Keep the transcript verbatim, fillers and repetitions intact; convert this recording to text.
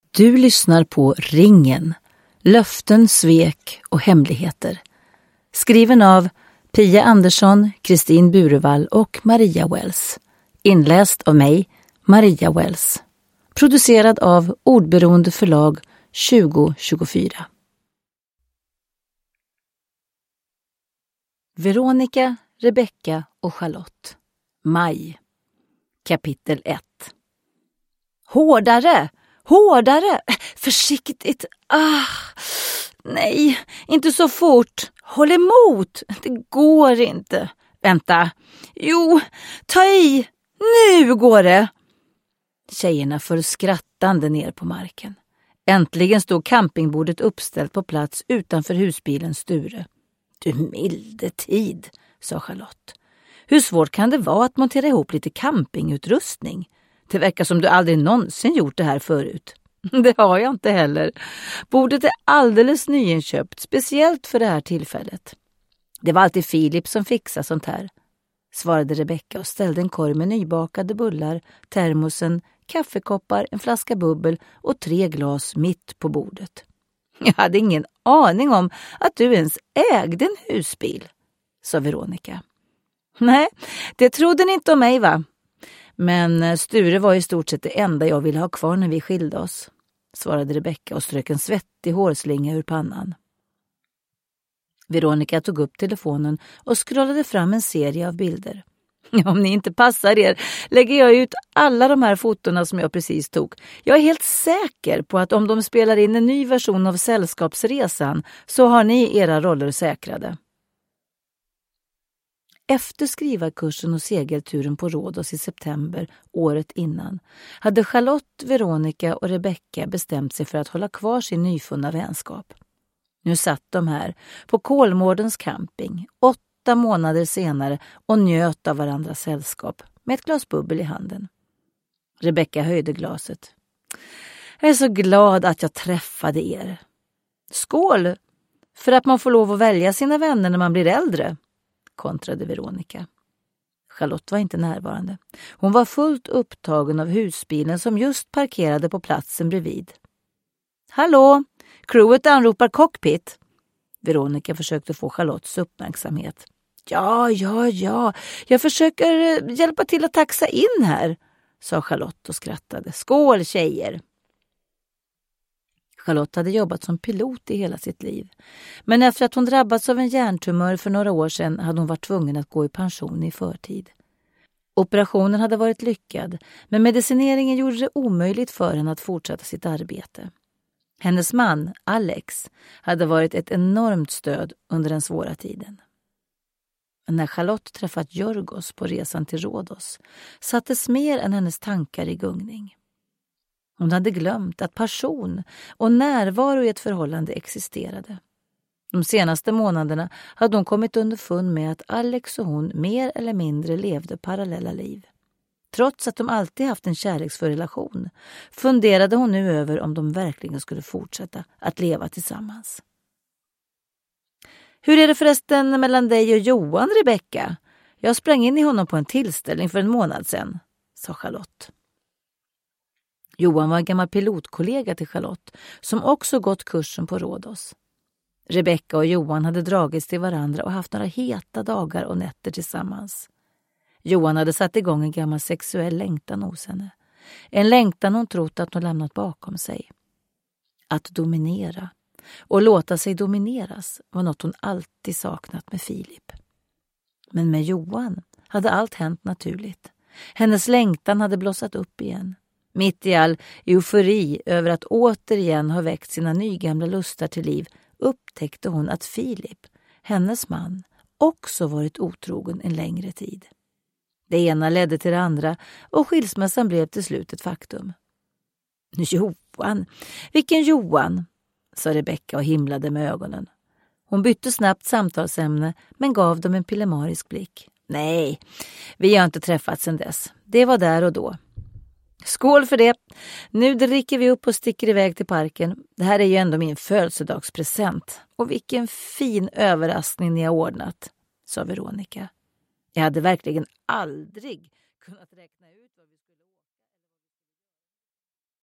Du lyssnar på Ringen, löften, svek och hemligheter. Skriven av Pia Andersson, Kristin Burevall och Maria Wells. Inläst av mig, Maria Wells. Producerad av Ordberoende förlag tjugo tjugofyra. Veronica, Rebecca och Charlotte. Maj. Kapitel ett. Hårdare! Hårdare! Försiktigt! Ah! Nej, inte så fort! Håll emot! Det går inte. Vänta. Jo, ta i! Nu går det! Tjejerna föll skrattande ner på marken. Äntligen stod campingbordet uppställt på plats utanför husbilen Sture. Du milde tid, sa Charlotte. Hur svårt kan det vara att montera ihop lite campingutrustning? Det verkar som du aldrig någonsin gjort det här förut. Det har jag inte heller. Bordet är alldeles nyinköpt, speciellt för det här tillfället. Det var alltid Filip som fixade sånt här, svarade Rebecca och ställde en korg med nybakade bullar, termosen, kaffekoppar, en flaska bubbel och tre glas mitt på bordet. Jag hade ingen aning om att du ens ägde en husbil, sa Veronica. Nej, det trodde ni inte om mig, va? Men Sture var i stort sett det enda jag ville ha kvar när vi skilde oss, svarade Rebecca och strök en svettig hårslinga ur pannan. Veronica tog upp telefonen och scrollade fram en serie av bilder. Om ni inte passar er lägger jag ut alla de här fotorna som jag precis tog. Jag är helt säker på att om de spelar in en ny version av Sällskapsresan så har ni era roller säkrade. Efter skrivarkursen och segelturen på Rhodos i september året innan hade Charlotte, Veronica och Rebecca bestämt sig för att hålla kvar sin nyfunna vänskap. Nu satt de här på Kolmårdens camping åtta månader senare och njöt av varandras sällskap med ett glas bubbel i handen. Rebecca höjde glaset. Jag är så glad att jag träffade er. Skål! För att man får lov att välja sina vänner när man blir äldre, kontrade Veronica. Charlotte var inte närvarande. Hon var fullt upptagen av husbilen som just parkerade på platsen bredvid. Hallå! Crewet anropar cockpit. Veronica försökte få Charlottes uppmärksamhet. Ja, ja, ja. Jag försöker hjälpa till att taxa in här, sa Charlotte och skrattade. Skål, tjejer! Charlotte hade jobbat som pilot i hela sitt liv. Men efter att hon drabbats av en hjärntumör för några år sedan hade hon varit tvungen att gå i pension i förtid. Operationen hade varit lyckad, men medicineringen gjorde det omöjligt för henne att fortsätta sitt arbete. Hennes man, Alex, hade varit ett enormt stöd under den svåra tiden. Men när Charlotte träffat Jorgos på resan till Rhodos sattes mer än hennes tankar i gungning. Hon hade glömt att passion och närvaro i ett förhållande existerade. De senaste månaderna hade hon kommit underfund med att Alex och hon mer eller mindre levde parallella liv. Trots att de alltid haft en kärleksfull relation funderade hon nu över om de verkligen skulle fortsätta att leva tillsammans. Hur är det förresten mellan dig och Johan, Rebecca? Jag sprang in i honom på en tillställning för en månad sedan, sa Charlotte. Johan var en gammal pilotkollega till Charlotte som också gått kursen på Rhodos. Rebecca och Johan hade dragits till varandra och haft några heta dagar och nätter tillsammans. Johan hade satt igång en gammal sexuell längtan hos henne. En längtan hon trott att hon lämnat bakom sig. Att dominera och låta sig domineras var något hon alltid saknat med Filip. Men med Johan hade allt hänt naturligt. Hennes längtan hade blossat upp igen. Mitt i all eufori över att återigen ha väckt sina nygamla lustar till liv upptäckte hon att Filip, hennes man, också varit otrogen en längre tid. Det ena ledde till det andra och skilsmässan blev till slut ett faktum. Johan, vilken Johan, sa Rebecca och himlade med ögonen. Hon bytte snabbt samtalsämne men gav dem en pillemarisk blick. Nej, vi har inte träffats sedan dess. Det var där och då. Skål för det. Nu dricker vi upp och sticker iväg till parken. Det här är ju ändå min födelsedagspresent. Och vilken fin överraskning ni har ordnat, sa Veronica. Jag hade verkligen aldrig kunnat räkna